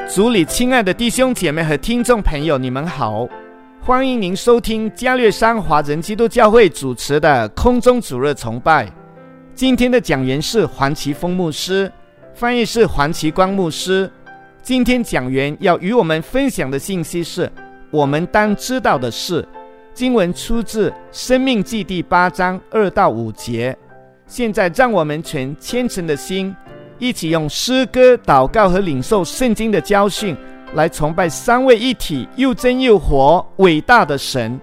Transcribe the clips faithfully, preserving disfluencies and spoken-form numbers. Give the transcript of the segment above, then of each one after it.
主里亲爱的弟兄姐妹和听众朋友，你们好，欢迎您收听加略山华人基督教会主持的空中主日崇拜。今天的讲员是黄奇峰牧师，翻译是黄奇光牧师。今天讲员要与我们分享的信息是我们当知道的事，经文出自申命记第八章二到五节。现在让我们全虔诚的心，一起用诗歌、祷告和领受圣经的教训，来崇拜三位一体、又真又活、伟大的神。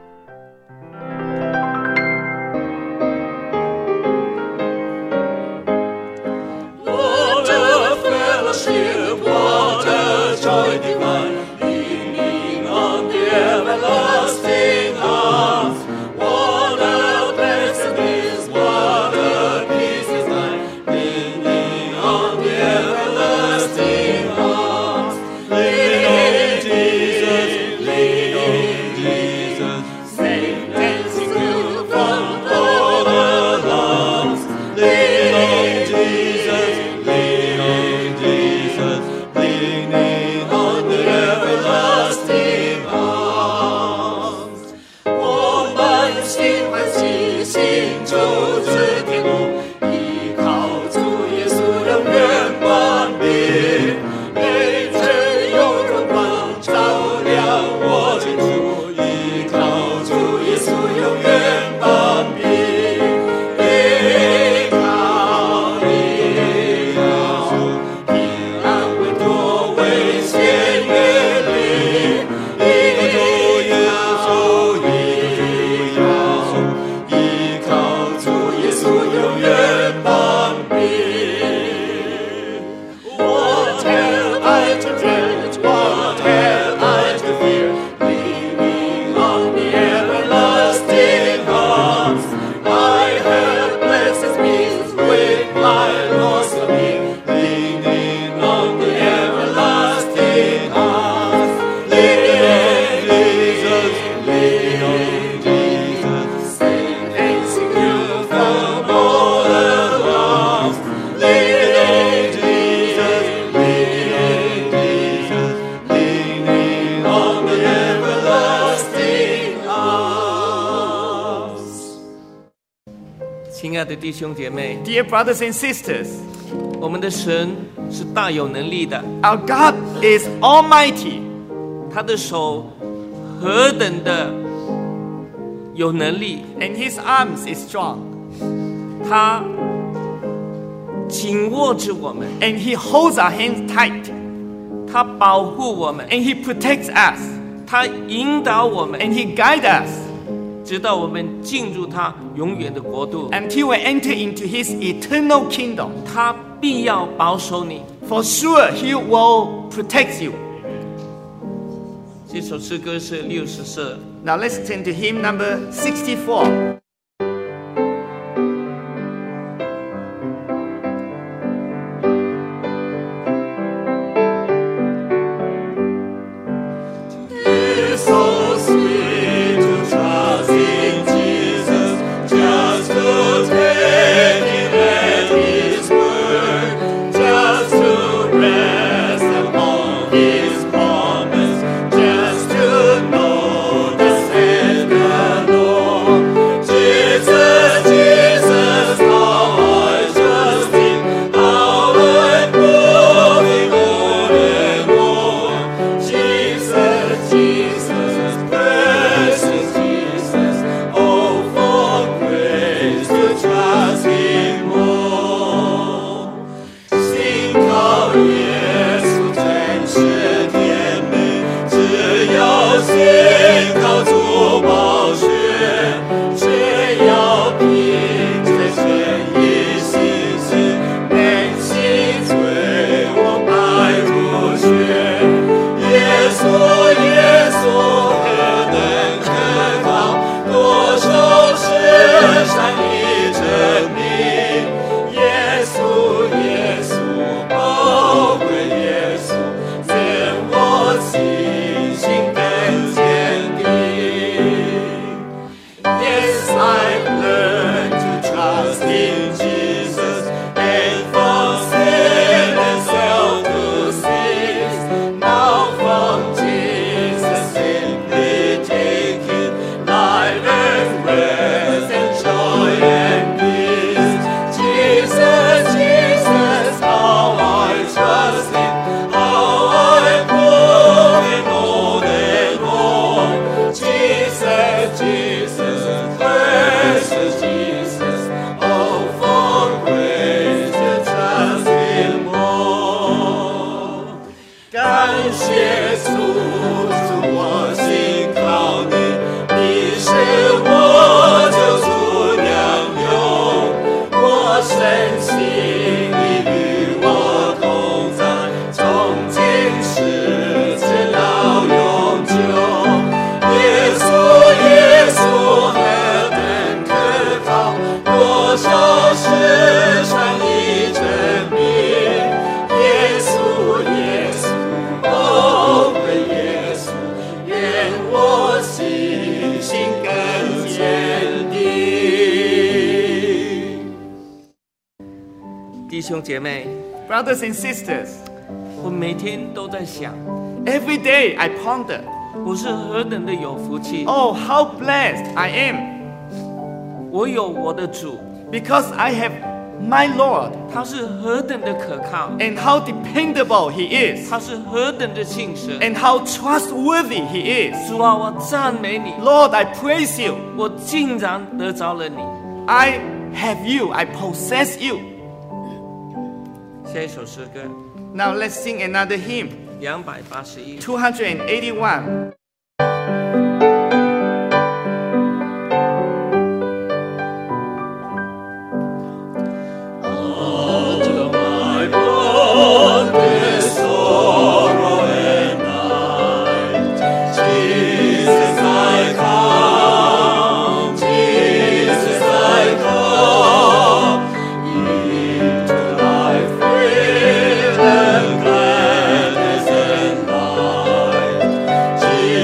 亲爱的弟兄姐妹 Dear brothers and sisters, 我们的神是大有能力的， our God is almighty. 他的手何等的有能力， And his arms is strong. 他紧握着我们， And he holds our hands tight. 他保护我们， And he protects us. 他引导我们， And he guides us. 直到我们进入他永远的国度， Until we enter into his eternal kingdom. 他必要保守你。 For sure he will protect you. 这首诗歌是六十四。 Now let's turn to hymn number sixty-four. Just to know the Savior, Lord. 耶稣，主我信靠你，你是我救主良友，我深信你与我同在，从今世直到永久。耶稣，耶稣何等可靠，多少时常已证明。耶稣，耶稣，哦，耶稣，愿我信心更坚定。 弟兄姐妹， Brothers and sisters, 我每天都在想， every day I ponder, 我是何等的有福气， oh, how blessed I am, 我有我的主， because I have my Lord, 他是何等的可靠， and how dependable He is, 他是何等的信实。 and how trustworthy He is. 主啊，我赞美你， Lord, I praise You. 我竟然得着了你。 I have You. I possess You. 下一首诗歌 Now let's sing another hymn, 两百八十一。 two eighty-one. Jesus,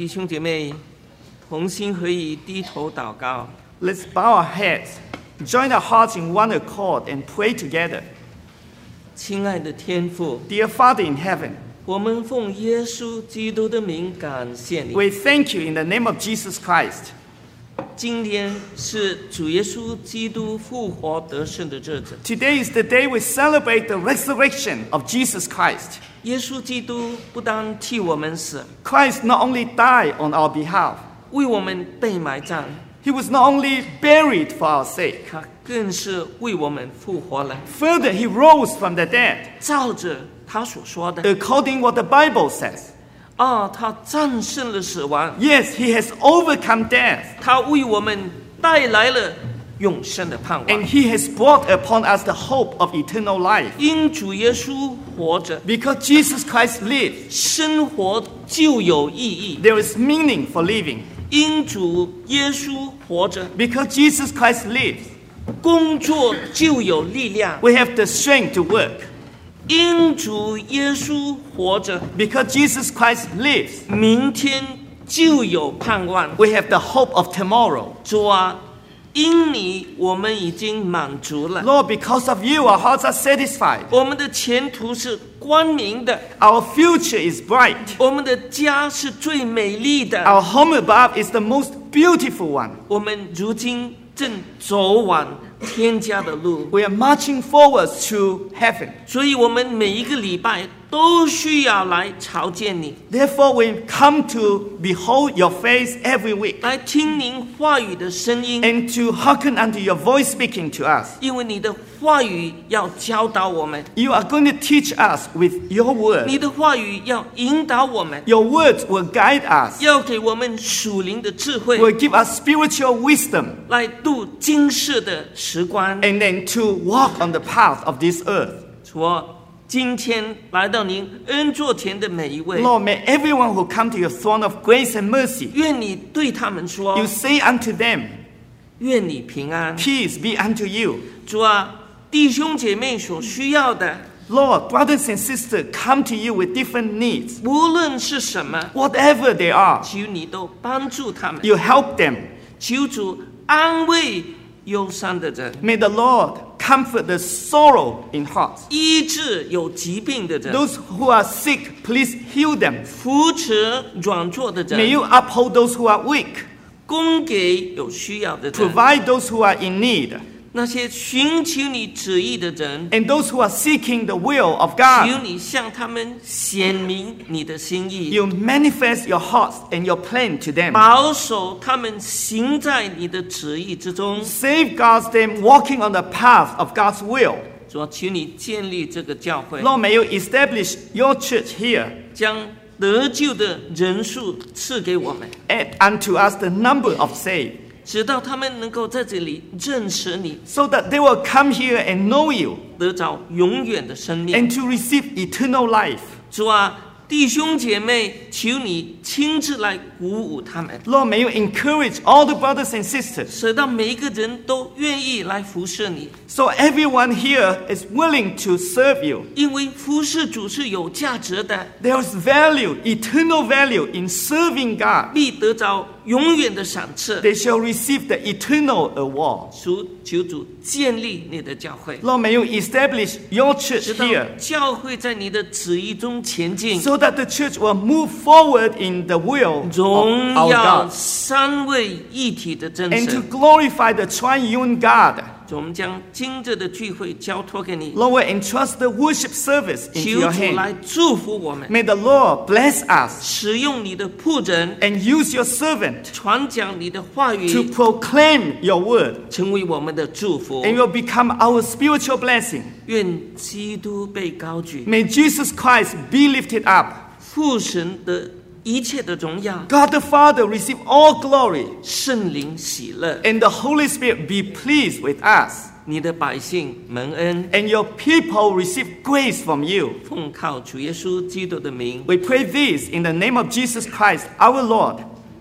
弟兄姐妹同心合意低头祷告。 Let's bow our heads, join our hearts in one accord, and pray together. 亲爱的天父， Dear Father in heaven, 我们奉耶稣基督的名感谢你。 we thank you in the name of Jesus Christ. 今天是主耶稣基督复活得胜的日子。 Today is the day we celebrate the resurrection of Jesus Christ. 耶稣基督不单替我们死， Christ not only died on our behalf, 为我们被埋葬， he was not only buried for our sake, 他更是为我们复活了。 further, he rose from the dead, 照着他所说的， according what the Bible says. 啊，他战胜了死亡， Yes, he has overcome death, 他为我们带来了永生的盼 and 望。 he has brought upon us the hope of eternal life. 因主耶稣活着， Because Jesus Christ lives, 生活就有意义。 there is meaning for living. 因主耶稣活着， Because Jesus Christ lives, 工作就有力量。 we have the strength to work. 因主耶稣活着， Because Jesus Christ lives, 明天就有盼望。 we have the hope of tomorrow. 主啊，因你我们已经满足了， Lord, because of you, our hearts are satisfied. 我们的前途是光明的， Our future is bright. 我们的家是最美丽的。 Our home above is the most beautiful one. 我们如今正走往天家的路， We are marching forwards to heaven. 所以我们每一个礼拜都需要来朝见你， Therefore, we come to behold your face every week 来听您话语的声音， and to hearken unto your voice speaking to us. 因为你的话语要教导我们， You are going to teach us with your 你 word. 的话语要引导我们， Your words will guide us, 要给我们属灵的智慧， will give us spiritual wisdom, 来度今世的时光。 and then to walk on the path of this earth. 主啊，今天来到您恩座前的每一位， Lord, may everyone who come to your throne of grace and mercy, 愿你对他们说 you，say unto them, 愿你平安。 peace be unto you. 主啊，弟兄姐妹所需要的， Lord, brothers and sisters come to you with different needs. 无论是什么， Whatever they are, 求你都帮助他们。 you help them. 求主安慰忧伤的人， May the Lord comfort the sorrow in heart. 医治有疾病的人， Those who are sick, please heal them. 扶持软弱的 May 人， you uphold those who are weak. 供给有需要的人， Provide those who are in need. 那些寻求你旨意的人， And those who are seeking the will of 求 God. 你向他们显明你的心意， You manifest your hearts and your plan to them. 保守他们行在你的旨意之中。 Safeguard them walking on the path of God's will. 主啊，求你建立这个教会， Lord, may you establish your church here. 将得救的人数赐给我们， Add unto us the number of saved, 直到他们能够在这里认识你， so that they will come here and know you 得着永远的生命。 and to receive eternal life. 主啊，弟兄姐妹，求你亲自来鼓舞他们， Lord, may you encourage all the brothers and sisters, 使到每一个人都愿意来服侍你， so everyone here is willing to serve you. 因为服侍主是有价值的， There is value, eternal value in serving God. 必得着永远的赏赐。 They shall receive the eternal award. 主求主建立你的教会， Lord, may you establish your 直 church 到 here, 教会在你的旨意中前进， so that the church will move forward in the will of 荣 our 耀 God, 三位一体的真 and to 神。 glorify the triune God. 主，我们将今日的聚会交托给你， Lord, we entrust the worship service into 求 your 主 hand. 来祝福我们， May the Lord bless us 使用你的仆人 and use your servant 传讲你的话 to 语， proclaim your word, 成为我们的祝福。 and will become our spiritual blessing. 愿基督被高举， May Jesus Christ be lifted up. 父神的一切的荣耀， God the Father receive all glory, 圣灵喜乐， and the Holy Spirit be pleased with us, 你的百姓蒙恩。 and your people receive grace from you. 奉靠主耶稣基督的名， We pray this in the name of Jesus Christ, our Lord.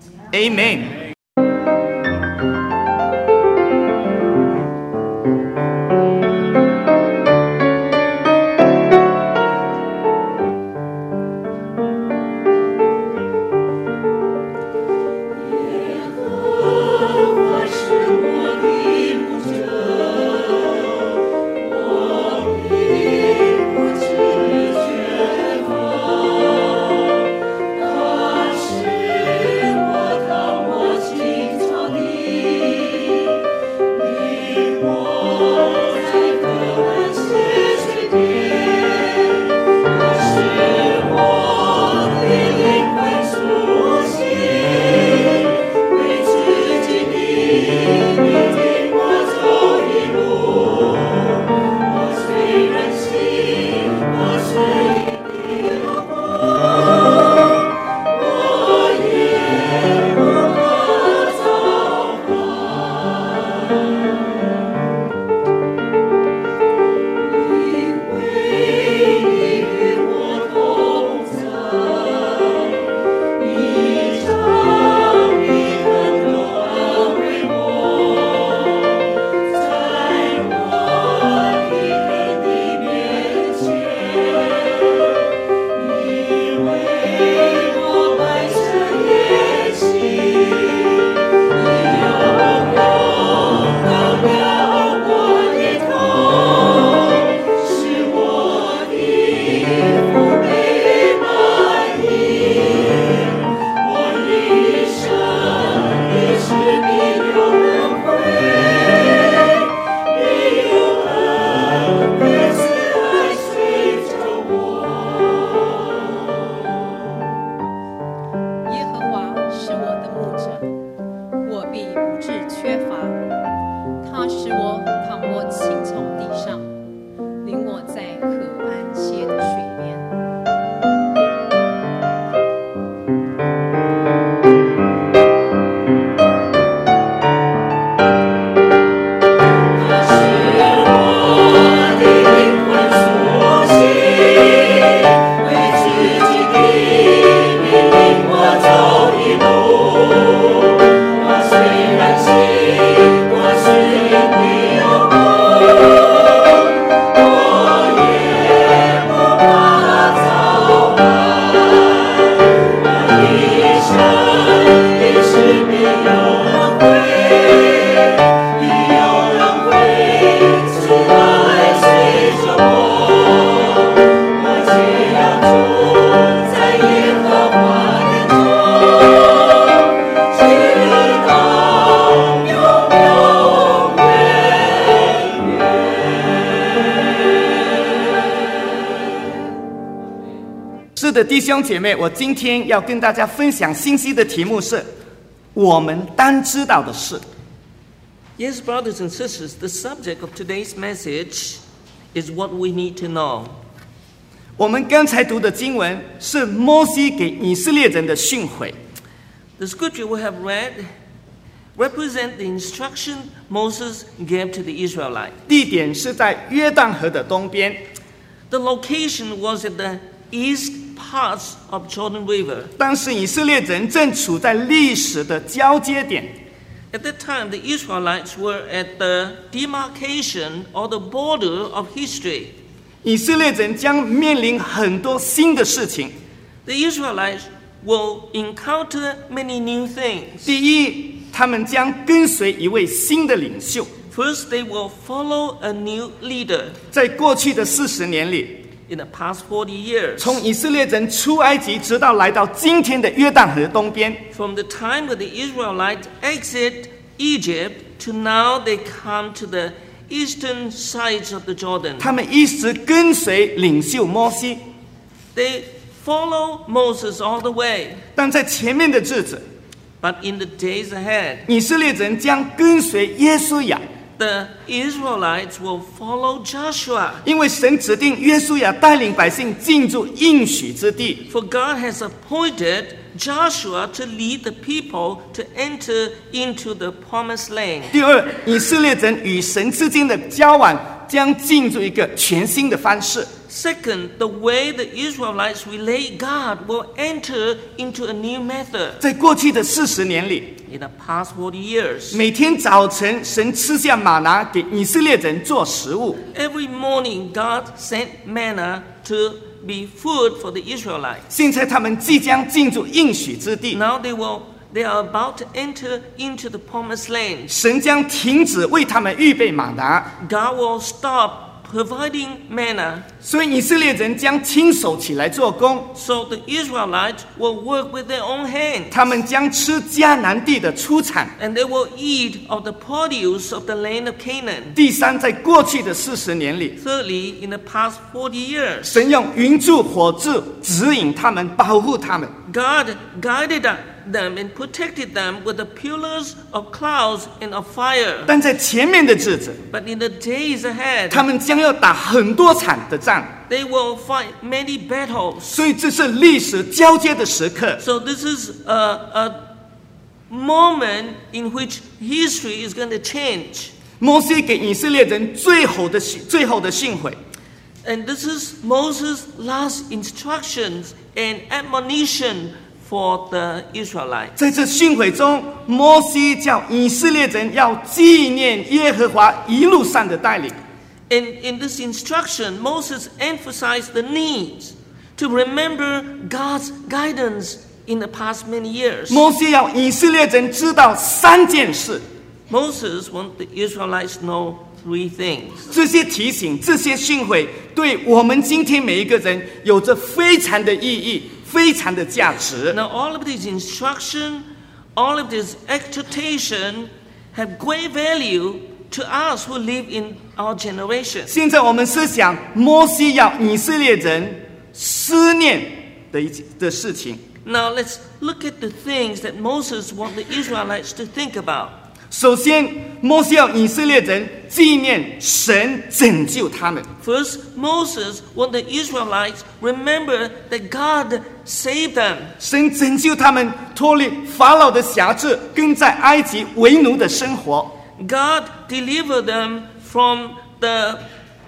Amen. 是的，弟兄姐妹，我今天要跟大家分享信息的题目是我们当知道的事。 Yes, brothers and sisters, the subject of today's message is what we need to know. 我们刚才读的经文是摩西给以色列人的训诲。 The scripture we have read represent the instruction Moses gave to the Israelites. 地点是在约旦河的东边， The location was at the east parts of Jordan River. 当时以色列人正处在历史的交接点。 At that time, the Israelites were at the demarcation or the border of history. 以色列人将面临很多新的事情。 The Israelites will encounter many new things. 第一，他们将跟随一位新的领袖。 First, they will follow a new leader. 在过去的四十年里， In the past forty years, 从以色列人出埃及，直到来到今天的约旦河东边， from the time that the Israelites exit Egypt to now they come to the eastern sides of the Jordan. 他们一直跟随领袖摩西。 They follow Moses all the way. 但在前面的日子， But in the days ahead, 以色列人将跟随耶稣亚， the Israelites will follow Joshua. 因为神指定约书亚带领百姓进入应许之地。 For God has appointed Joshua to lead the people to enter into the promised land. 第二，以色列人与神之间的交往将进入一个全新的方式。 Second, the way the Israelites relate God will enter into a new method. 在过去的四十年里， In the past forty years, 每天早晨神赐下玛拿给以色列人做食物。 every morning God sent manna to be food for the Israelites. 现在他们即将进入应许之地， Now they will, they are about to enter into the promised land. 神将停止为他们预备玛拿。 God will stop providing manna 所以以色列人将亲手起来做工， So the Israelites will work with their own hands. 他们将吃迦南地的出产。 And they will eat of the produce of the land of Canaan. 第三，在过去的四十年里， Thirdly, in the past forty years, 神用云柱火柱指引他们，保护他们。 God guided them and protected them with the pillars of clouds and of fire. 但在前面的日子， But in the days ahead, 他们将要打很多场的仗， they will fight many battles. 所以这是历史交接的时刻。 So this is a, a moment in which history is going to change. 摩西给以色列人最后的最后的训诲， And this is Moses' last instructions and admonition for the Israelites. 在这训诲中，摩西叫以色列人要纪念耶和华一路上的带领。 And in this instruction, Moses emphasized the need to remember God's guidance in the past many years. 摩西要以色列人知道三件事， Moses wanted the Israelites to know three things. 这些提醒、这些训诲，对我们今天每一个人有着非常的意义、非常的价值。 Now, all of this instruction, all of this exhortation have great value to us who live in our generation. 现在我们思想摩西要以色列人思念的一的事情。 Now, let's look at the things that Moses wanted the Israelites to think about. 首先，摩西要以色列人纪念神拯救他们。 First, Moses wanted the Israelites remember that God saved them. 神拯救他们脱离法老的辖制，跟在埃及为奴的生活。 God delivered them from the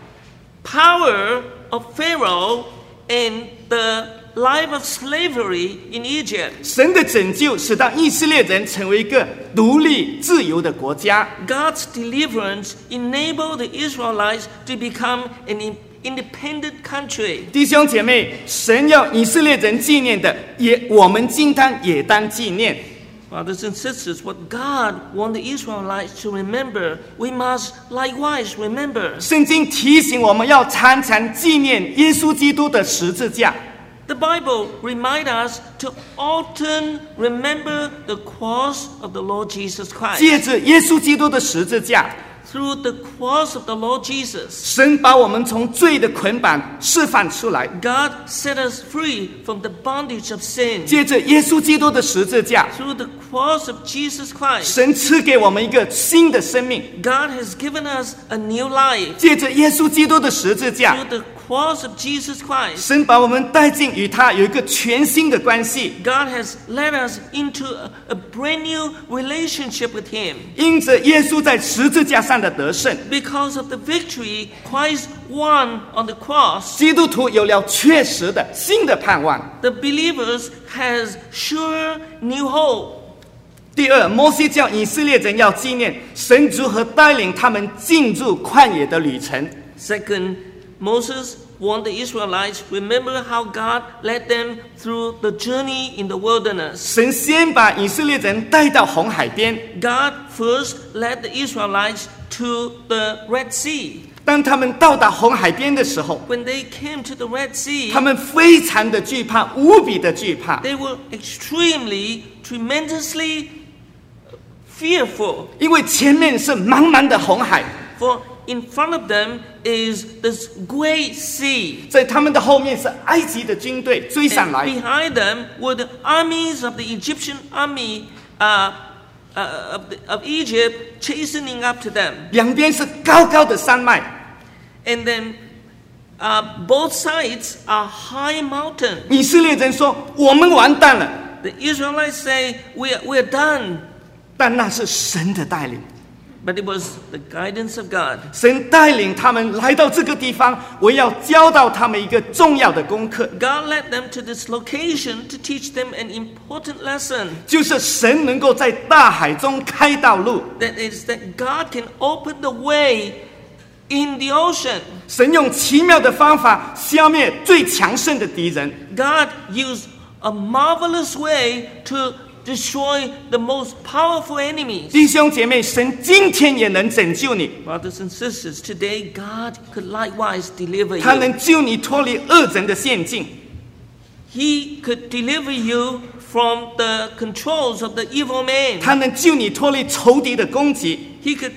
power of Pharaoh and the life of slavery in Egypt. 神的拯救使到以色列人成为一个独立自由的国家。 God's deliverance enabled the Israelites to become an in- independent country. 弟兄姐妹，神要以色列人纪念的，也我们今天也当纪念。 Brothers and sisters, what God wanted the Israelites to remember, we must likewise remember. 圣经提醒我们要常常纪念耶稣基督的十字架。 The Bible reminds us to often remember the cross of the Lord Jesus Christ. 借着耶稣基督的十字架， Through the cross of the Lord Jesus, 神把我们从罪的捆绑释放出来。 God set us free from the bondage of sin. 借着耶稣基督的十字架， Through the cross of Jesus Christ, 神赐给我们一个新的生命。 God has given us a new life. 借着耶稣基督的十字架， Through the cross of Jesus Christ, 神把我们带进与他有一个全新的关系。 God has led us into a, a brand new relationship with Him. 因着耶稣在十字架上的得胜， Because of the victory Christ won on the cross, 基督徒有了确实的新的盼望。 the believers has sure new hope. 第二，摩西叫以色列人要纪念神如何带领他们进入旷野的旅程。 Second, Moses warned the Israelites, remember how God led them through the journey in the wilderness. 神先把以色列人带到红海边， God first led the Israelites to the Red Sea. 当他们到达红海边的时候， When they came to the Red Sea, 他们非常的惧怕，无比的惧怕， they were extremely, tremendously fearful. 因为前面是茫茫的红海， For in front of them is this great sea. 在他们的后面是埃及的军队追上 And 来， behind them were the armies of the Egyptian army uh, uh, of, the, of Egypt chastening up to them. 两边是高高的山脉， And then uh, both sides are high mountains. 以色列人说：“我们完蛋了。 The Israelites say, we're, we're done. ” 但那是神的带领， But it was the guidance of God. 神带领他们来到这个地方，我要教导他们一个重要的功课， God led them to this location to teach them an important lesson. 就是神能够在大海中开道路。 That is that God can open the way in the ocean. 神用奇妙的方法消灭最强盛的敌人， God used a marvelous way to destroy the most powerful enemies. 弟兄姐妹，神今天也能拯救你， Brothers and sisters, today God could likewise deliver 他 you. 能救你脱离恶人的陷阱， He could deliver you from the controls of the evil man. 他能救你脱离仇敌的攻击。 He could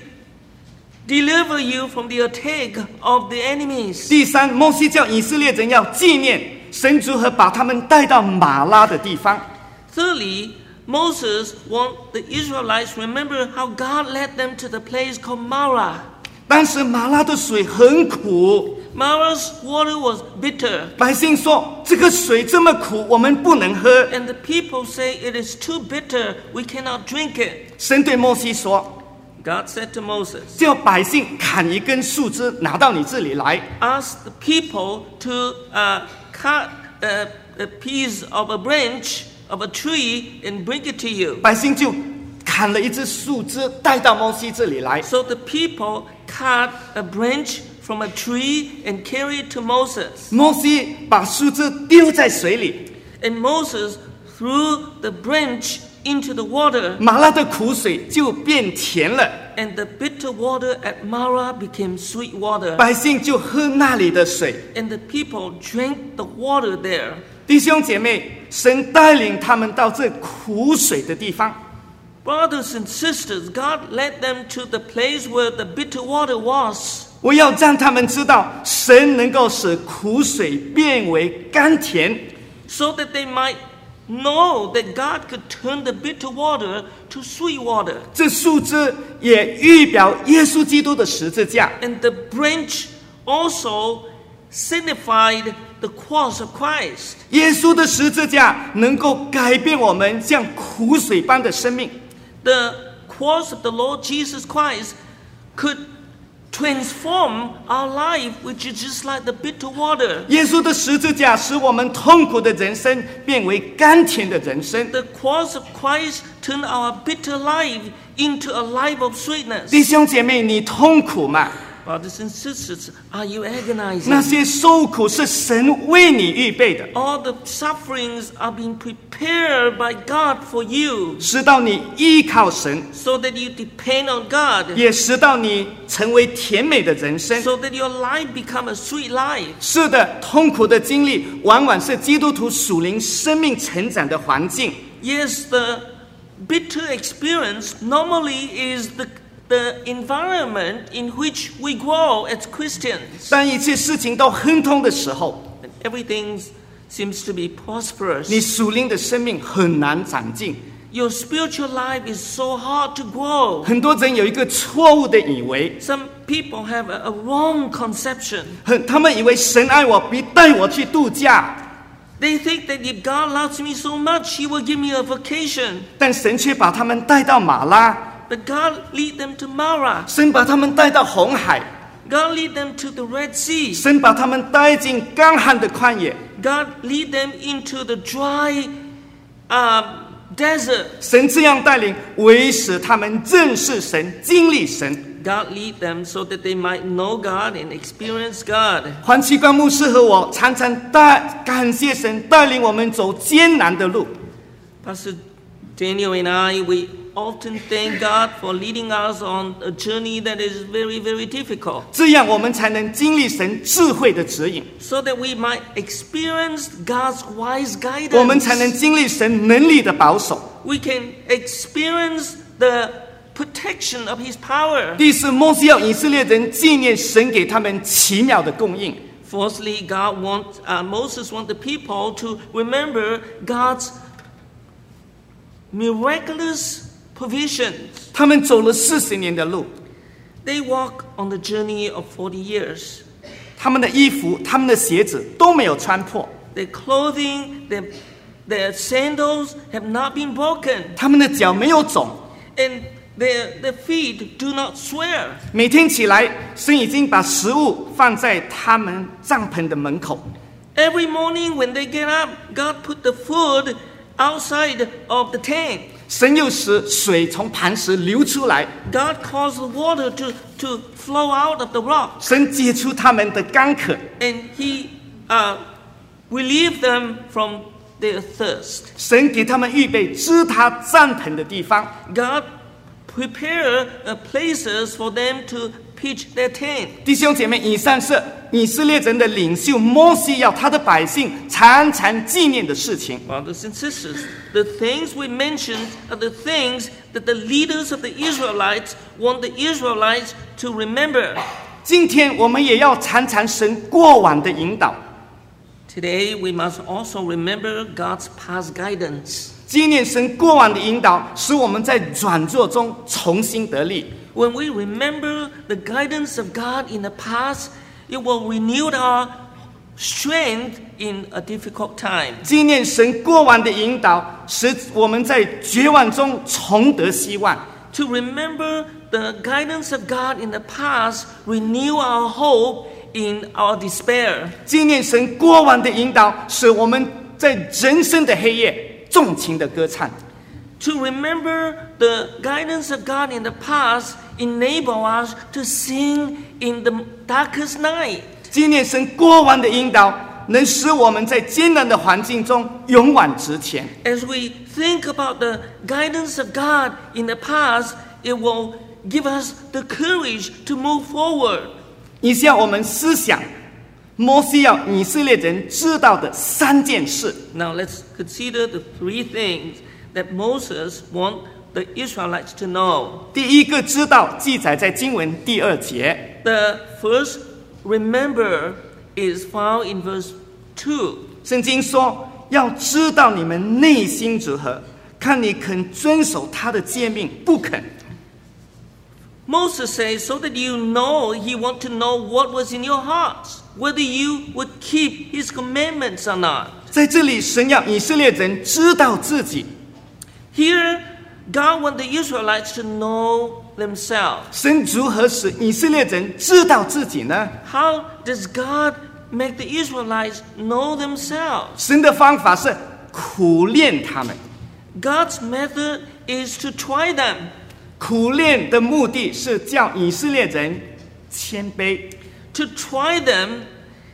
deliver you from the attack of the enemies. 第三，摩西叫以色列人要纪念神如何把他们带到马拉的地方。 Thirdly, Moses wants the Israelites to remember how God led them to the place called Marah. 但是马拉的水很苦， Marah's water was bitter, 百姓说这个水这么苦，我们不能喝。 and the people say it is too bitter, we cannot drink it. 神对摩西说， God said to Moses, 叫百姓砍一根树枝拿到你这里来。 ask the people to uh, cut a, a piece of a branch of a tree and bring it to you. 百姓就砍了一只树枝带到摩西这里来。 So the people cut a branch from a tree and carry it to Moses. 摩西把树枝丢在水里， And Moses threw the branch into the water, 马拉的苦水就变甜了， and the bitter water at Marah became sweet water. 百姓就喝那里的水。 And the people drank the water there. 弟兄姐妹，神带领他们到这苦水的地方。 Brothers and sisters, God led them to the place where the bitter water was. 我要让他们知道，神能够使苦水变为甘甜。 So that they might know that God could turn the bitter water to sweet water. 这树枝也预表耶稣基督的十字架。 And the branch also signified the cross of Christ. 耶稣的十字架能够改变我们像苦水般的生命。 The cross of the Lord Jesus Christ could transform our life, which is just like the bitter water. 耶稣的十字架使我们痛苦的人生变为甘甜的人生。 The cross of Christ turned our bitter life into a life of sweetness. 弟兄姐妹，你痛苦吗？ Brothers and sisters, are you agonizing? 那些受苦是神为你预备的， All the sufferings are being prepared by God for you, 使到你依靠神， so that you depend on God, 也使到你成为甜美的人生。 so that your life become a sweet life. 是的，痛苦的经历往往是基督徒属灵生命成长的环境。 Yes, the bitter experience normally is the the environment in which we grow as Christians. 当一切事情都亨通的时候， And everything seems to be prosperous. 你属灵的生命很难长进。 Your spiritual life is so hard to grow. 很多人有一个错误的以为， Some people have a, a wrong conception. 很他们以为神爱我比带我去度假， They think that if God loves me so much, He will give me a vacation. 但神却把他们带到马拉， But God lead them to Marah. 神把他们带到红海， God lead them to the Red Sea. 神把他们带进干旱的旷野， God lead them into the dry uh, desert. 神这样带领，为使他们认识神、经历神。 God lead them so that they might know God and experience God. 黄奇光牧师和我常常带感谢神带领我们走艰难的路。 Pastor Daniel and I, we often thank God for leading us on a journey that is very, very difficult, 这样我们才能经历神智慧的指引， so that we might experience God's wise 我们才能 guidance. 经历神能力的保守。 We can experience the protection of His power. 第四，摩西要以色列人纪念神给他们奇妙的供应。 Fourthly, God wants uh, Moses wants the people to remember God's miraculous provisions. 他们走了四十年的路， They walk on the journey of forty years. 他们的衣服、他们的鞋子都没有穿破， Their clothing, their, their sandals have not been broken, 他们的脚没有肿。 and their, their feet do not swear. 每天起来，神已经把食物放在他们帐篷的门口。 Every morning when they get up, God put the food outside of the tent. 神又使水从磐石流出来， God caused the water to, to flow out of the rock, 神解除他们的干渴。 and He uh, relieved them from their thirst. 神给他们预备支他帐篷的地方。 God prepared uh, places for them to pitch their tent. 弟兄姐妹，以上是以色列人的领袖摩西要他的百姓常常纪念的事情。 Brothers and sisters, the things we mentioned are the things that the leaders of the Israelites want the Israelites to remember. 今天我们也要常常神过往的引导， Today, we must also remember God's past guidance. 纪念神过往的引导，使我们在软弱中重新得力。 When we remember the guidance of God in the past, it will renew our strength in a difficult time. 纪念神过往的引导，使我们在绝望中重得希望。 To remember the guidance of God in the past, renew our hope in our despair. 纪念神过往的引导，使我们在人生的黑夜纵情的歌唱。 To remember the guidance of God in the past, enable us to sing in the darkest night. 纪念神过往的引导，能使我们在艰难的环境中勇往直前。 As we think about the guidance of God in the past, it will give us the courage to move forward. 以下我们思想摩西要以色列人知道的三件事。 Now let's consider the three things that Moses wants the Israelites to know. 第一个知道记载在经文第二节， The first remember is found in verse two. 圣经说要知道你们内心如何，看你肯遵守他的诫命，不肯。 Moses says, so that you know, he wants to know what was in your hearts, whether you would keep his commandments or not. 在这里，神要以色列人知道自己。 Here, God wants the Israelites to know themselves. 神如何使以色列人知道自己呢？ How does God make the Israelites know themselves? 神的方法是苦练他们。 God's method is to try them. 苦练的目的是叫以色列人谦卑。 To try them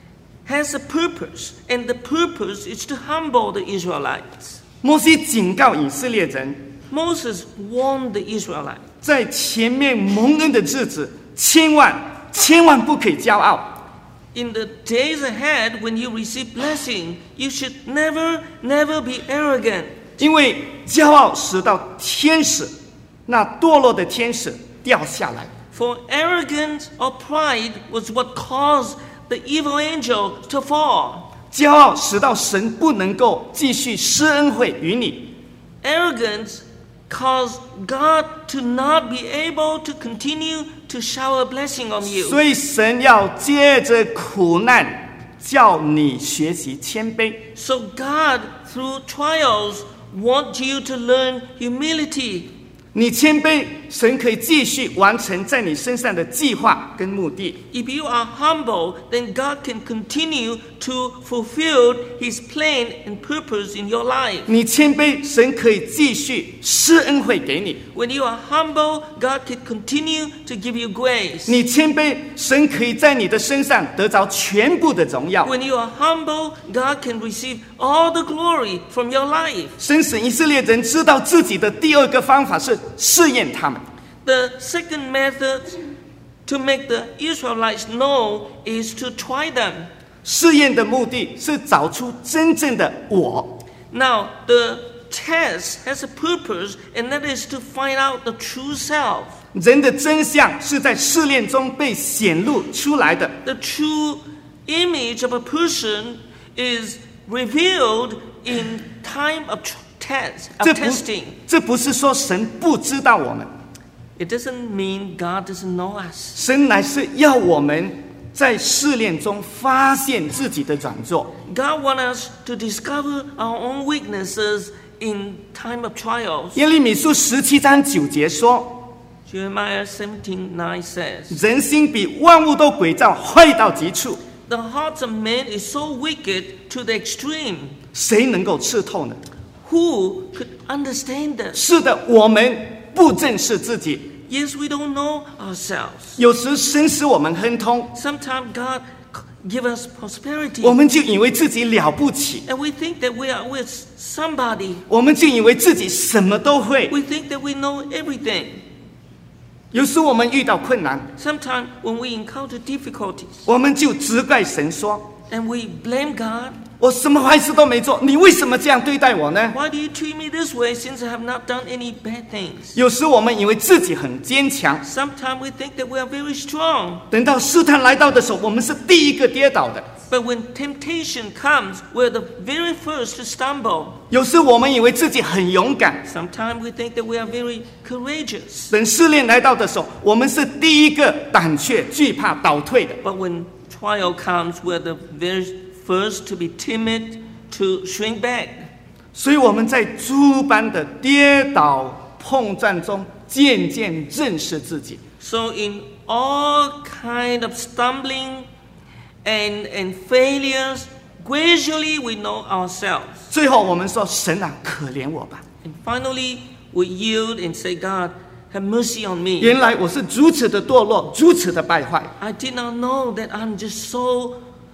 has a purpose, and the purpose is to humble the Israelites. 摩西警告以色列人， Moses warned the Israelites. 在前面蒙恩的日子，千万千万不可以骄傲。 In the days ahead, when you receive blessing, you should never, never be arrogant. 因为骄傲使到天使，那堕落的天使掉下来。 For arrogance or pride was what caused the evil angel to fall. 骄傲使到神不能够继续施恩惠于你。 Arrogance caused God to not be able to continue to shower blessing on you. 所以神要借着苦难，叫你学习谦卑。 So God, through trials, wants you to learn humility. 你谦卑，神可以继续完成在你身上的计划跟目的。 If you are humble, then God can continue to fulfill His plan and purpose in your life. 你谦卑，神可以继续施恩惠给你。 When you are humble, God can continue to give you grace. 你谦卑，神可以在你的身上得着全部的荣耀。 When you are humble, God can receive all the glory from your life. 神使以色列人知道自己的第二个方法是试验他们。 The second method to make the Israelites know is to try them. 试验的目的是找出真正的我。 Now, the test has a purpose, and that is to find out the true self. 人的真相是在试炼中被显露出来的。 The true image of a person is revealed in time of test, 这 of 不 testing. 这不是说神不知道我们， It doesn't mean God doesn't know us. 神乃是要我们在试炼中发现自己的软弱。 God wants us to discover our own weaknesses in time of trials. 耶利米书十七章九节说， Jeremiah seventeen nine says, 人心比万物都诡诈，坏到极处， The heart of man is so wicked to the extreme. 谁能够刺透呢？ Who could understand this? 是的，我们不正视自己。 Yes, we don't know ourselves. 有时神使我们亨通， Sometimes God give us prosperity. 我们就以为自己了不起， And we think that we are with somebody. 我们就以为自己什么都会。 We think that we know everything. 有时我们遇到困难， Sometimes when we encounter difficulties 我们就责怪神说 and we blame God, 我什么坏事都没做，你为什么这样对待我呢？ why do you treat me this way since I have not done any bad things? 有时我们以为自己很坚强， Sometimes we think that we are very strong. 等到试探来到的时候，我们是第一个跌倒的。 But when temptation comes, we're the very first to stumble. 有时我们以为自己很勇敢， Sometimes we think that we are very courageous. 等试炼来到的时候，我们是第一个胆怯、惧怕、倒退的。 But when trial comes, we're the very first to be timid, to shrink back. 所以我们在诸般的跌倒碰撞中，渐渐认识自己。 So in all kind of stumbling and, and failures, gradually we know ourselves. 最后我们说：“神啊，可怜我吧！ And finally, we yield and say, God, have mercy on me. 原来我是如此的堕落，如此的败坏。 I did not know that I'm just so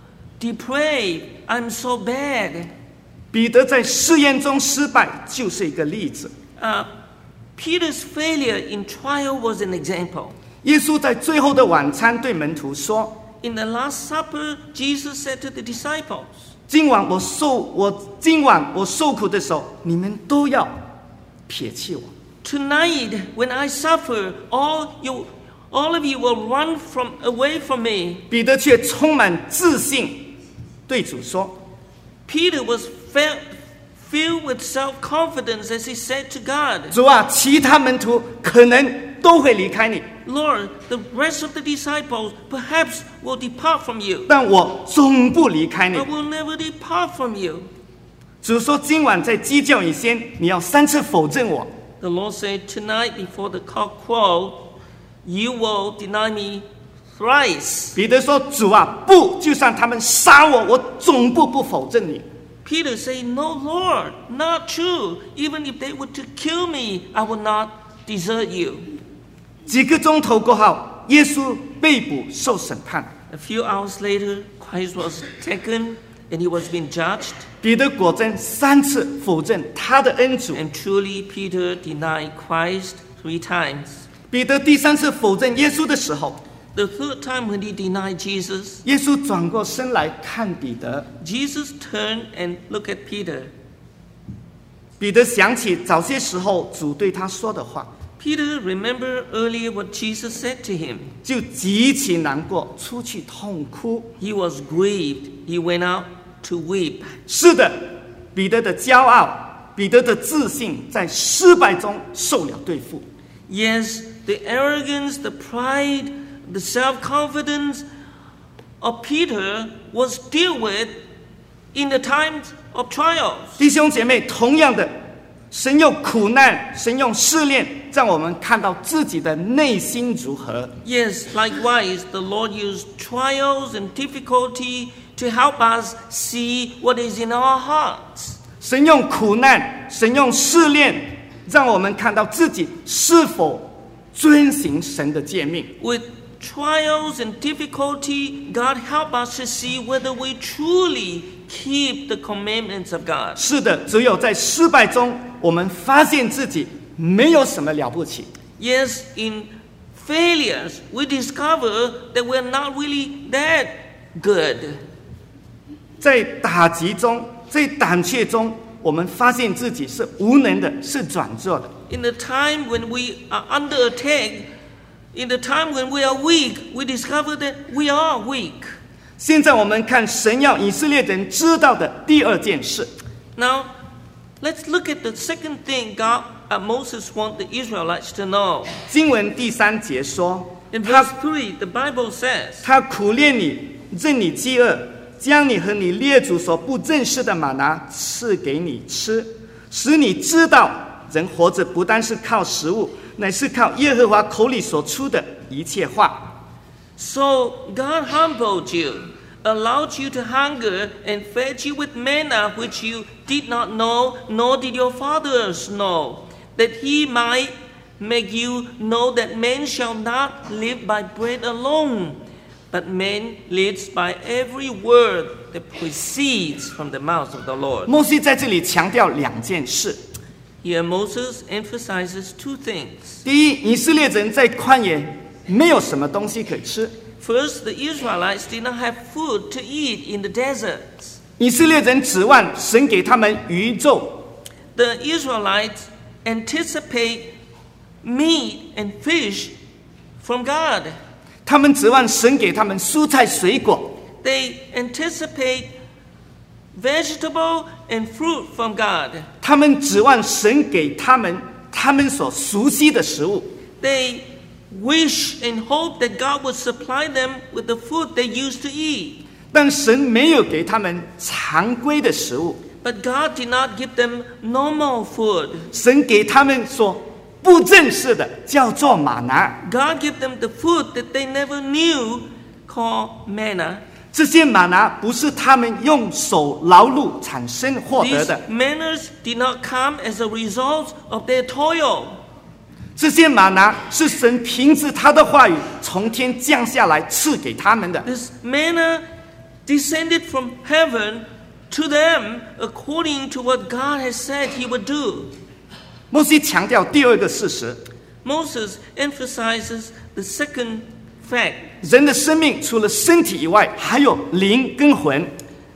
depraved. I'm so bad. ” 彼得在试验中失败，就是一个例子。 Uh, Peter's failure in trial was an example. 耶稣在最后的晚餐对门徒说 In the Last Supper, Jesus said to the disciples,：“ 今晚我受我今晚我受苦的时候，你们都要撇弃我。” Tonight, when I suffer, all you, all of you will run from away from me. 彼得却充满自信，对主说 Peter was fe- filled with self-confidence as he said to God,：“ 主啊，其他门徒可能都会离开你， Lord, the rest of the disciples perhaps will depart from you, 但我总不离开你。 but will never depart from you. ” 主说：“今晚在鸡叫以前，你要三次否认我。” The Lord said, tonight before the cock crow, you will deny me thrice. 彼得说：“主啊，不，就算他们杀我，我总不不否认你。” Peter said, no, Lord, not true. Even if they were to kill me, I will not desert you. 几个钟头过后，耶稣被捕受审判。 A few hours later, Christ was taken and he was being judged. 彼得果真三次否认他的恩主。 And truly, Peter denied Christ three times. 彼得第三次否认耶稣的时候， The third time when he denied Jesus, 耶稣转过身来看彼得。 Jesus turned and looked at Peter. 彼得想起早些时候主对他说的话， Peter remembered earlier what Jesus said to him. 就极其难过，出去痛哭。 He was grieved. He went out to weep. 是的，彼得的骄傲，彼得的自信，在失败中受了对付。 Yes, the arrogance, the pride, the self-confidence of Peter was dealt with in the times of trials. 弟兄姐妹，同样的，神用苦难，神用试炼，让我们看到自己的内心如何。 Yes, likewise, the Lord used trials and difficulty to help us see what is in our hearts. 神用苦难，神用试炼，让我们看到自己是否遵行神的诫命。 With trials and difficulty, God help us to see whether we truly keep the commandments of God. 是的，只有在失败中，我们发现自己没有什么了不起。 Yes, in failures, we discover that we're not really that good. 在打击中，在胆怯中，我们发现自己是无能的，是软弱的。 In the time when we are under attack, in the time when we are weak, we discover that we are weak. 现在我们看神要以色列人知道的第二件事。 Now, let's look at the second thing God, uh, Moses want the Israelites to know. 经文第三节说， In 他 verse three, the Bible says, 他苦练你，任你饥饿，将你和你列祖所不认识的玛拿赐给你吃，使你知道人活着不单是靠食物，乃是靠耶和华口里所出的一切话。 So God humbled you, allowed you to hunger, and fed you with manna which you did not know, nor did your fathers know, that he might make you know that man shall not live by bread alone, but man lives by every word that proceeds from the mouth of the Lord. 摩西在这里强调两件事。 Here Moses emphasizes two things. 第一，以色列人在旷野没有什么东西可以吃。 First, the Israelites did not have food to eat in the deserts. 以色列人指望神给他们宇宙。 The Israelites anticipate meat and fish from God. 他们指望神给他们蔬菜水果。 They anticipate vegetable and fruit from God. 他们指望神给他们他们所熟悉的食物。 They wish and hope that God would supply them with the food they used to eat. 但神没有给他们常规的食物， But God did not give them normal food. 神给他们所不认识的叫做玛拿。 God gave them the food that they never knew, called manna. 这些玛拿不是他们用手劳碌产生获得 These 的， manners did not come as a result of their toil. 这些玛拿是神凭着他的话语从天降下来赐给他们的。 This manna descended from heaven to them according to what God has said he would do. 摩西强调第二个事实： Moses emphasizes the second fact. 人的生命除了身体以外，还有灵跟魂。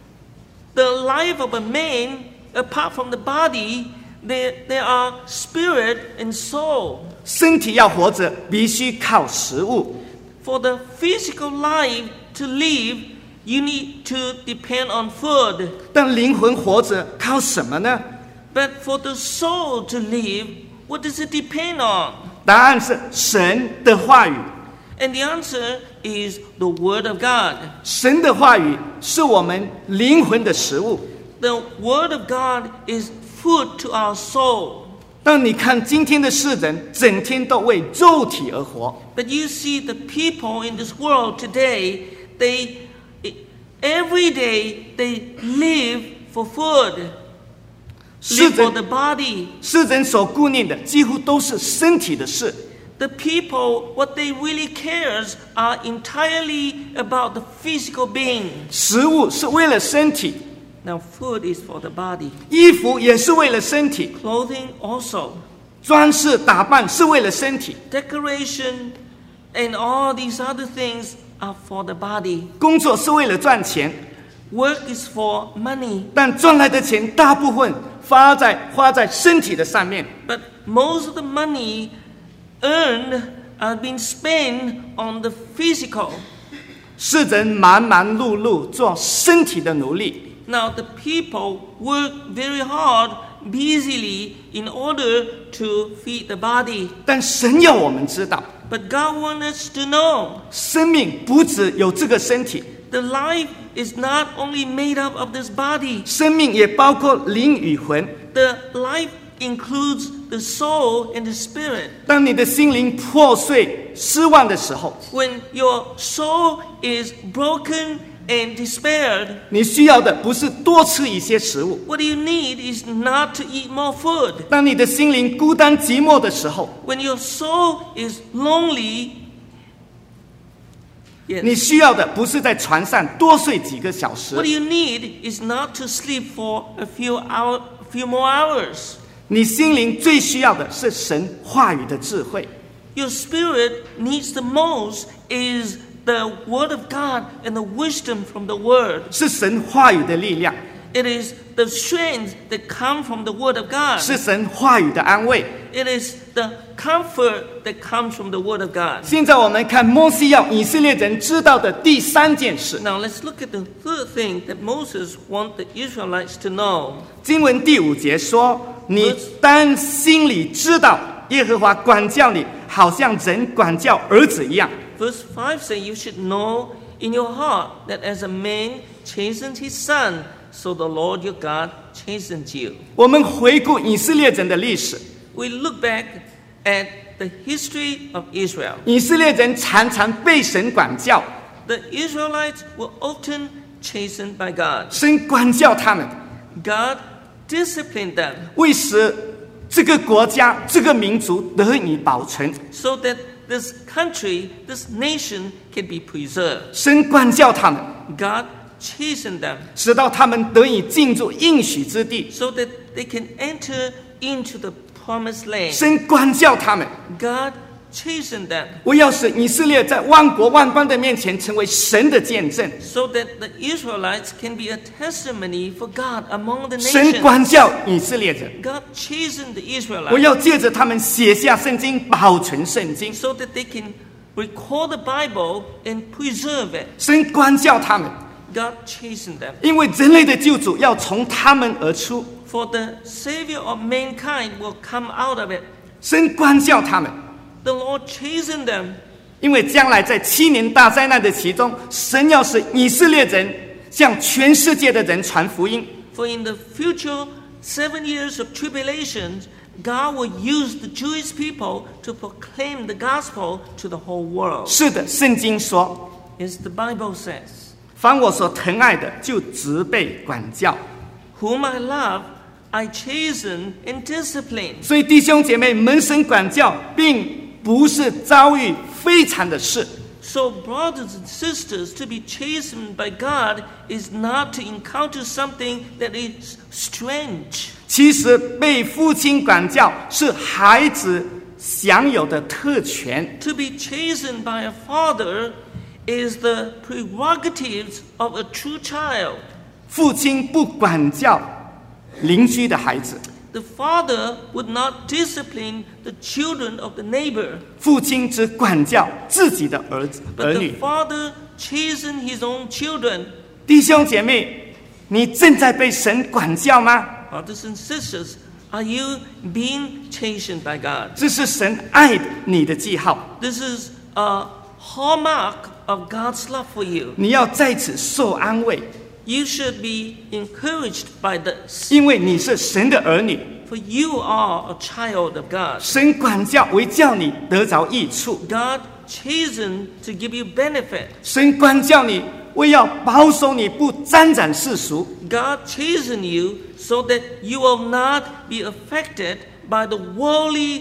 The life of a man, apart from the body, there, there are spirit and soul. 身体要活着，必须靠食物。 For the physical life to live, you need to depend on food. 但灵魂活着靠什么呢？ But for the soul to live, what does it depend on? 答案是神的话语。 And the answer is the Word of God. 神的话语是我们灵魂的食物。 The Word of God is food to our soul. 当你看今天的世人，整天都为肉体而活， But you see the people in this world today, they every day they live for food, 世 live for the 人 body. 世人所顾念的几乎都是身体的事。 The people, what they really cares are entirely about the physical being. 食物是为了身体， Now food is for the body. 衣服也是为了身体， Clothing also. 装饰打扮是为了身体， Decoration and all these other things are for the body. 工作是为了赚钱， Work is for money. 但赚来的钱大部分花在花在身体的上面。 But most of the money earned are being spent on the physical. 世人忙忙碌碌做身体的奴隶， Now the people work very hard, busily, in order to feed the body. 但神要我们知道， But God wants us to know 生命不只有这个身体， the life is not only made up of this body. 生命也包括灵与魂。 The life includes the soul and the spirit. 当你的心灵破碎、失望的时候， When your soul is broken and despaired, 你需要的不是多吃一些食物。 what you need is not to eat more food. 当你的心灵孤单寂寞的时候， When your soul is lonely, 你 yes, 需要的不是在床上多睡几个小时 what，you need is not to sleep for a few hour, few more hours. 你心灵最需要的是神话语的智慧。 Your spirit needs the most is the word of God and the wisdom from the word. 是神话语的力量， It is the strength that comes from the word of God. 是神话语的安慰。 It is the comfort that comes from the word of God. 现在我们看摩西要以色列人知道的第三件事。 Now let's look at the third thing that Moses wants the Israelites to know. 经文第五节说：“你当心里知道，耶和华管教你，好像人管教儿子一样。” Verse five says, "You should know in your heart that as a man chastens his son, so the Lord your God chastens you." 我们回顾以色列人的历史， We look back at the history of Israel. 以色列人常常被神管教， The Israelites were often chastened by God. 神管教他们， God disciplined them 为使这个国家、这个民族得以保存。 so that this country, this nation can be preserved. 神管教他们， God chastened them 直到他们得以进入应许之地。 so that they can enter into the promised land. 神管教他们， God chastened them 为要使以色列在万国万邦的面前成为神的见证。 so that the Israelites can be a testimony for God among the 神 nations. 管教以色列人， God chastened the 我 Israelites 要借着他们写下圣经，保存圣经。 so that they can record the Bible and preserve it. 神管教他们， God chastened them 因为人类的救主要从他们而出。 for the Savior of mankind will come out of it. 神管教他们， The Lord chastened them 因为将来在七年大灾难的其中，神要使以色列人向全世界的人传福音。 for in the future seven years of tribulation, God will use the Jewish people to proclaim the gospel to the whole world. 是的，圣经说， As the Bible says, 凡我所疼爱的，就责备管教。 whom I love, I chasten and discipline. 所以弟兄姐妹，蒙神管教，并不是遭遇非常的事。 So, brothers and sisters, to be chastened by God is not to encounter something that is strange. 其实被父亲管教是孩子享有的特权。 To be chastened by a father is the prerogatives of a true child. 父亲不管教邻居的孩子， The father would not discipline the children of the neighbor, 父亲只管教自己的儿子 but 儿 the 女。 father chastened his own children. 弟兄姐妹，你正在被神管教吗？ Brothers and sisters, are you being chastened by God? 这是神爱你的记号， This is a hallmark of God's love for you. 你要在此受安慰， You should be encouraged by this, 因为你是神的儿女。 for you are a child of God. 神管教为叫你得着益处， God chastened to give you benefit. 神管教你为要保守你不沾染世俗。 God chastened you so that you will not be affected by the worldly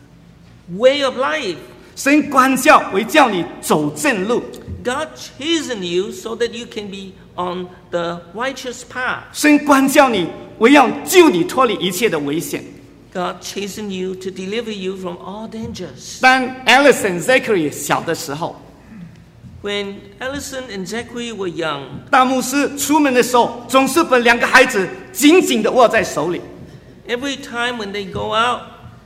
way of life. 神管教为叫你走正路， God chastened you so that you can be on the righteous path. 神管教你为要救你脱离一切的危险。 God chastened you to deliver you from all dangers. 当 Alison Zachary 小的时候， When Ellison and Zachary were young, 大牧师出门的时候，总是把两个孩子紧紧地握在手里。 every time when they go out,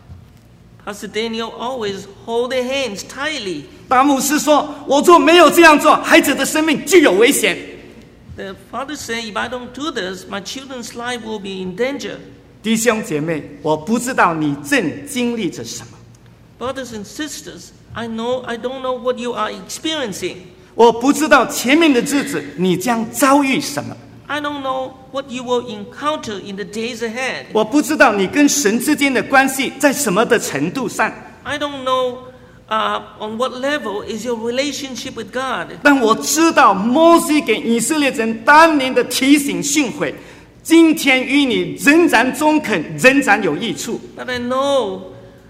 Pastor Daniel always hold their hands tightly. 大牧师说：“我若没有这样做，孩子的生命就有危险。” The father said, if I don't do this, my children's life will be in danger. 弟兄姐妹，我不知道你正经历着什么， Brothers and sisters, I know I don't know what you are experiencing. 我不知道前面的日子你将遭遇什么， I don't know what you will encounter in the days ahead. 我不知道你跟神之间的关系在什么的程度上， I don't know uh, on what level is your relationship with God. 但我知道摩西给以色列人当年的提醒训诲，今天与你仍然中肯，仍然有益处。 But I know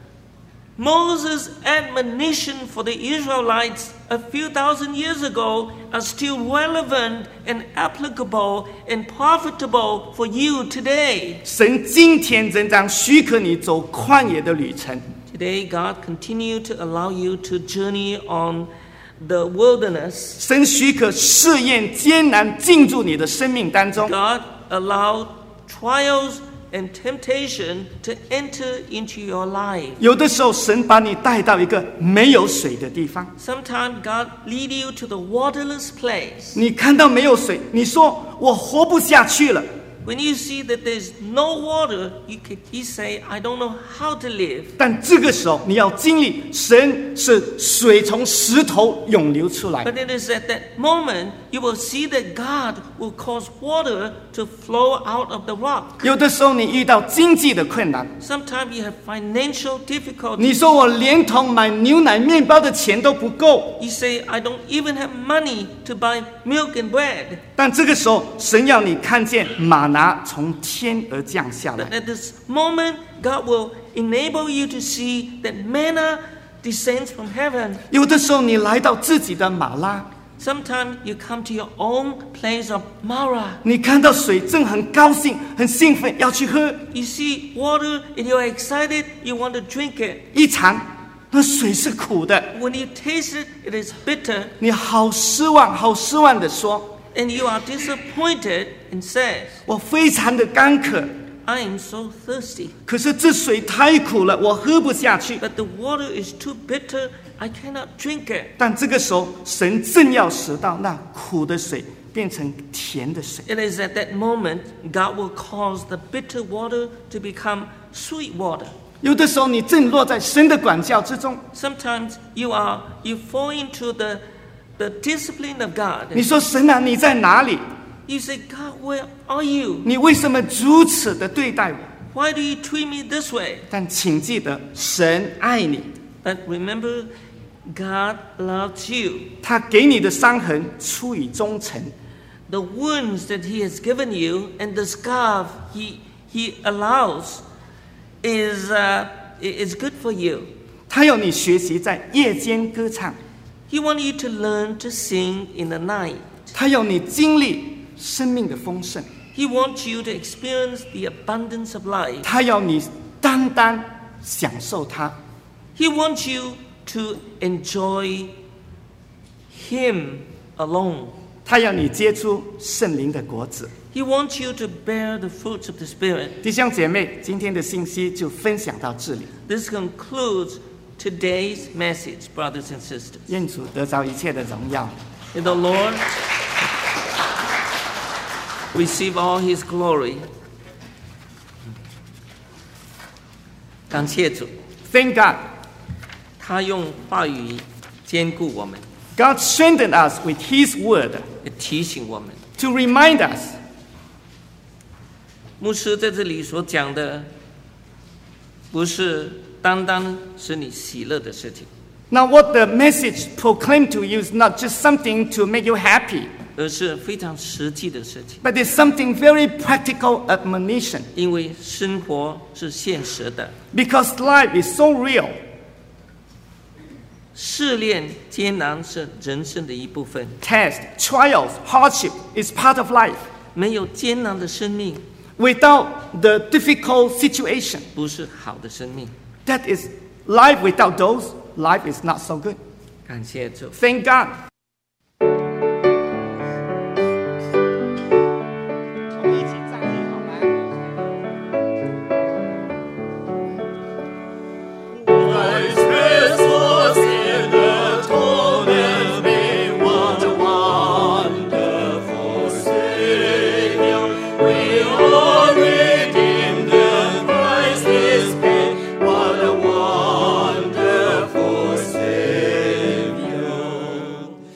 Moses' admonition for the Israelites a few thousand years ago are still relevant and applicable and profitable for you today. 神今天仍然许可你走旷野的旅程， Today, God continues to allow you to journey on the wilderness. 神许可试验艰难进入你的生命当中。 God allowed trials and temptation to enter into your life. 有的时候，神把你带到一个没有水的地方， Sometimes God lead you to the waterless place. 你看到没有水，你说我活不下去了。 When you see that there's no water, you can he say, I don't know how to live. 但这个时候，你要经历神是水从石头涌流出来。 But it is at that moment you will see that God will cause water to flow out of the rock. 有的时候，你遇到经济的困难， Sometimes you have financial 你 difficulties. 说我连同买牛奶面包的钱都不够。 You say, I don't even have money to buy milk and bread. 但这个时候，神要你看见玛拿从天而降下来 But。at this moment, God will enable you to see that manna descends from heaven. 有的时候你来到自己的马拉， Sometimes you come to your own place of Mara. 你看到水正很高兴、很兴奋要去喝， You see water and you're excited, you want to drink it. 一尝那水是苦的， When you taste it, it is bitter, 你好失望、好失望的说 and you are disappointed and says, 我非常的干渴， I am so thirsty. 可是这水太苦了，我喝不下去。 But the water is too bitter, I cannot drink it. 但这个时候，神正要使到那苦的水变成甜的水。 It is at that moment God will cause the bitter water to become sweet water. 有的时候，你正落在神的管教之中， Sometimes you are you fall into the the discipline of God. 你说神啊，你在哪里？ You say, God, where are you? 你为什么如此的对待我？ Why do you treat me this way? 但请记得，神爱你， But remember, God loves you. 他给你的伤痕出于忠诚。 The wounds that He has given you and the scar He He allows is uh, is good for you. 他要你学习在夜间歌唱， He wants you to learn to sing in the night. 他要你经历生命的丰盛， He wants you to experience the abundance of life. 他要你单单享受它。 He wants you to enjoy Him alone. 他要你结出圣灵的果子。 He wants you to bear the fruits of the Spirit. 弟兄姐妹，今天的信息就分享到这里。 This concludes today's message, brothers and sisters. 愿主得着一切的荣耀。 May the Lord receive all His glory. 感谢主， Thank God, 他用话语坚固我们， God strengthened us with His word 也提醒我们。 to remind us. 牧师在这里所讲的，不是单单使你喜乐的事情， Now, what the message proclaimed to you is not just something to make you happy, 而是非常实际的事情。 but it's something very practical admonition. 因为生活是现实的， Because life is so real. 试炼艰难是人生的一部分。 Test, trials, hardship is part of life. 没有艰难的生命， Without the difficult situation, 不是好的生命。 that is life without those, life is not so good. 感谢主。 Thank God. 我们一起站立好吗？ 为此所写的 atonement made, what a wonderful Savior. We are redeemed and Christ is paid, what a wonderful Savior.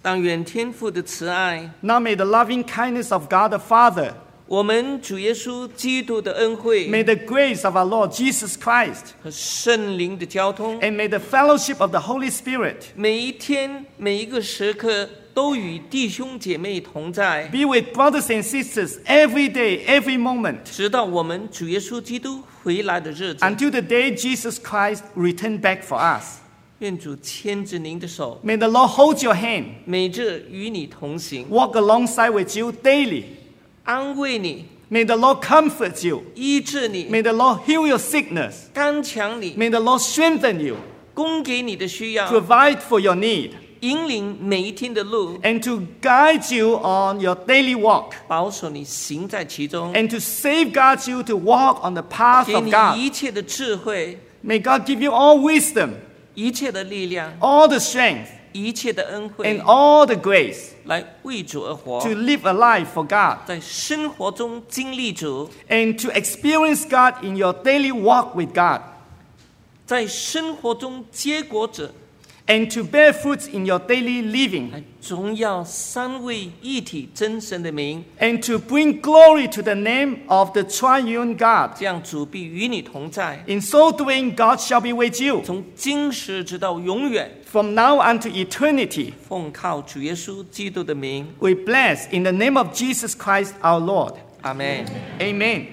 但愿天父的慈爱， Now may the loving kindness of God the Father, 我们主耶稣基督的恩惠 may the grace of our Lord Jesus Christ, 和圣灵的交通， and may the fellowship of the Holy Spirit 每一天每一个时刻都与弟兄姐妹同在， be with brothers and sisters every day, every moment, 直到我们主耶稣基督回来的日子。 until the day Jesus Christ return back for us. 愿主牵着您的手， May the Lord hold your hand, 每日与你同行， walk alongside with you daily. 安慰你， May the Lord comfort you. 医治你， May the Lord heal your sickness. 刚强你， May the Lord strengthen you, 供给你的需要， provide for your need, 引领每一天的路， and to guide you on your daily walk, 保守你行在其中， and to safeguard you to walk on the path 给 of 你 God. 一切的智慧， May God give you all wisdom, 一切的力量， all the strength, 一切的恩 and 惠， all the grace 来为主而活， to live a life for God, 在生活中经历主， and to experience God in your daily walk with God, 在生活中结果者， and to bear fruits in your daily living, 来荣耀三位一体真神的名， and to bring glory to the name of the triune God. 这样主必与你同在， In so doing, God shall be with you 从今时直到永远。 from now unto eternity. 奉靠主耶稣基督的名， We bless in the name of Jesus Christ our Lord. 阿们。 Amen.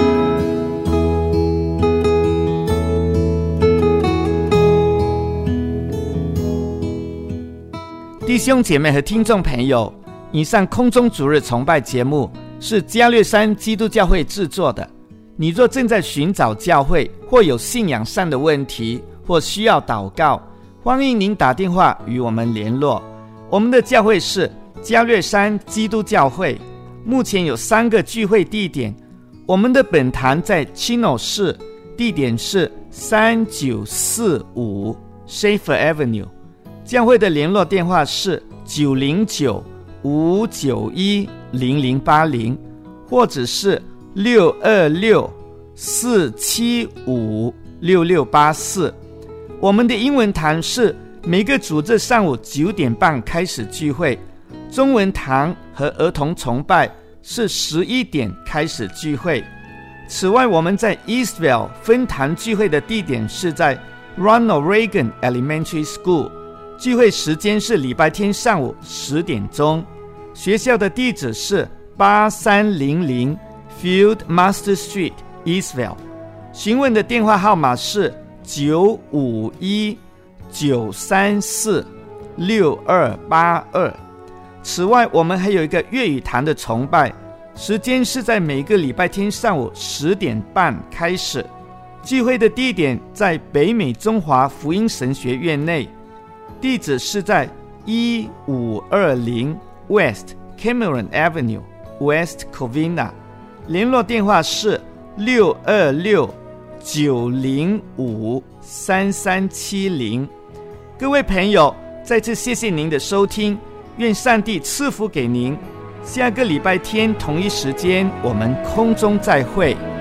弟兄姐妹和听众朋友，以上空中主日崇拜节目是加略山基督教会制作的。你若正在寻找教会，或有信仰上的问题，或需要祷告，欢迎您打电话与我们联络。我们的教会是加略山基督教会，目前有三个聚会地点。我们的本堂在青岛市，地点是三九四五 Schaefer Avenue。教会的联络电话是九零九五九一零零八零，或者是六二六四七五六六八四。我们的英文堂是每个主日上午九点半开始聚会，中文堂和儿童崇拜是十一点开始聚会。此外，我们在 Eastvale 分堂聚会的地点是在 Ronald Reagan Elementary School， 聚会时间是礼拜天上午十点钟。学校的地址是八三零零 Field Master Street Eastvale， 询问的电话号码是九五一九三四六二八二。此外，我们还有一个粤语堂的崇拜，时间是在每个礼拜天上午十点半开始。聚会的地点在北美中华福音神学院内，地址是在一五二零 West Cameron Avenue West Covina， 联络电话是六二六九零五三三七零。各位朋友，再次谢谢您的收听，愿上帝赐福给您。下个礼拜天同一时间，我们空中再会。